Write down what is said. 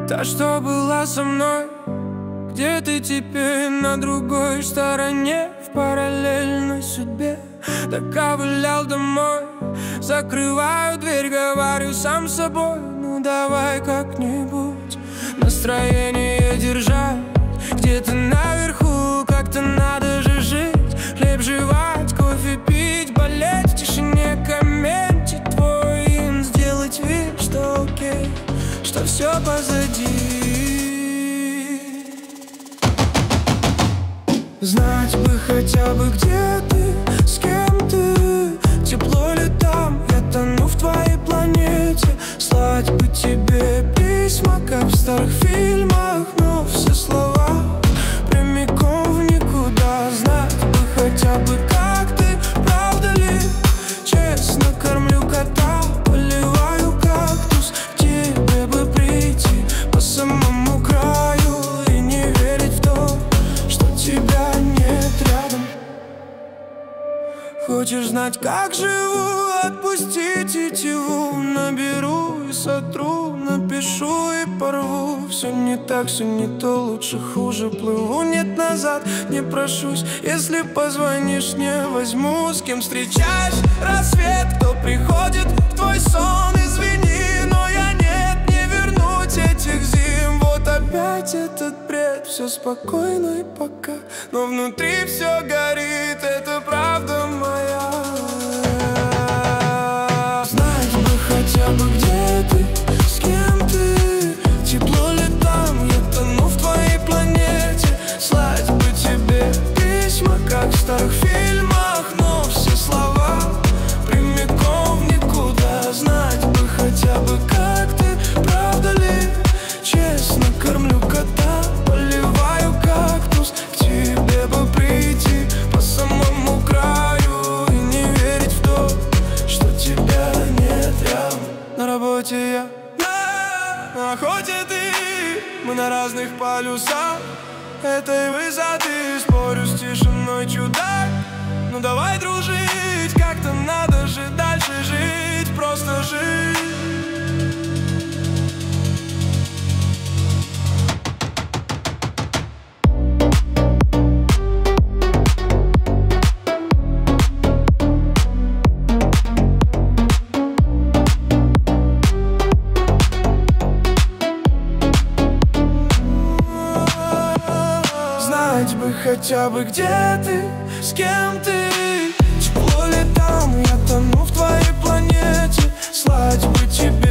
Та, что была со мной. Где ты теперь? На другой стороне, в параллельной судьбе. Доковылял домой, закрываю дверь, говорю сам с собой: ну давай как-нибудь настроение держать. Где-то наверху, как-то надо же жить. Хлеб жевать, кофе пить, болеть, в тишине комментить твой ин, сделать вид, что окей, что все позади. Знать бы хотя бы, где ты, с кем ты. Тепло ли там, я тону в твоей планете. Слать бы тебе письма, как в старых фильмах, но все слова прямиком в никуда. Знать бы хотя бы, как ты, правда ли. Честно кормлю кота, поливаю кактус. К тебе бы прийти по самому краю и не верить в то, что тебя нет рядом. Хочешь знать, как живу? Отпусти тетиву. Наберу и сотру, напишу и порву. Все не так, все не то, лучше хуже плыву. Нет, назад не прошусь. Если позвонишь, не возьму. С кем встречаешь рассвет, кто приходит в твой сон? Извини, но я нет, не вернуть этих зим. Вот опять этот бред, все спокойно и пока, но внутри все горит, это правда моя. Знать бы хотя бы, где ты, с кем ты. Тепло ли там, я тону в твоей планете. Слать бы тебе письма, как в старых фильмах, но все слова прямиком в никуда. Знать бы хотя бы, как ты, правда ли. Честно кормлю кота, поливаю кактус. К тебе бы прийти по самому краю и не верить в то, что тебя нет рядом. На работе я, на охоте ты. Мы на разных полюсах этой высоты. Спорю с тишиной, чудак. Ну давай дружить, как-то надо же дальше жить, просто жить. Знать бы хотя бы, где ты, с кем ты. Тепло ли там, я тону в твоей планете. Слать бы тебе